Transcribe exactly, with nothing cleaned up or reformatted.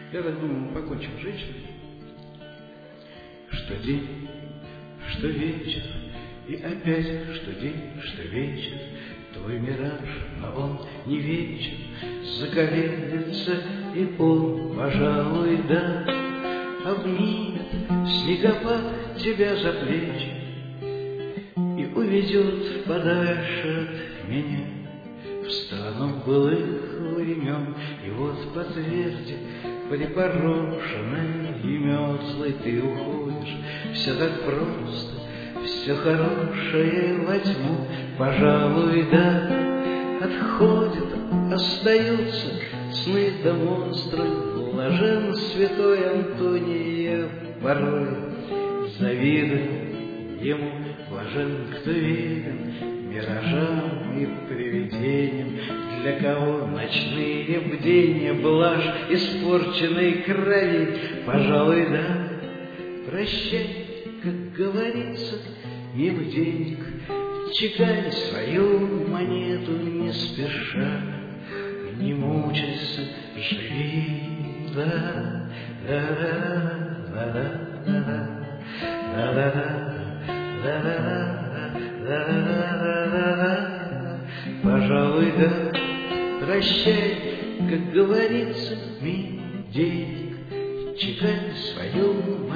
Я так думаю, покончим с женщиной. Что день, что вечер, и опять что день, что вечер, твой мираж, но он не вечен, заколеблется, и он, пожалуй, да, обнимет снегопад тебя за плечи и уведет подальше от меня в страну былых времен. И вот по тверди припорошенной и мерзлой ты уходишь. Все так просто, все хорошее во тьму, пожалуй, да, отходит, остаются сны да монстры. Блажен святой Антоний, я порой завидую ему. Блажен, кто верен миражам и привидениям, для кого ночные бдения блажь испорченной крови, пожалуй, да. Прощай, как говорится, мимо денег, чекай свою монету не спеша, не мучайся, живи, да, да, да, да, да, да, да, да, да, да, да, пожалуй, да. Прощай, как говорится, мимо денег, чекай свою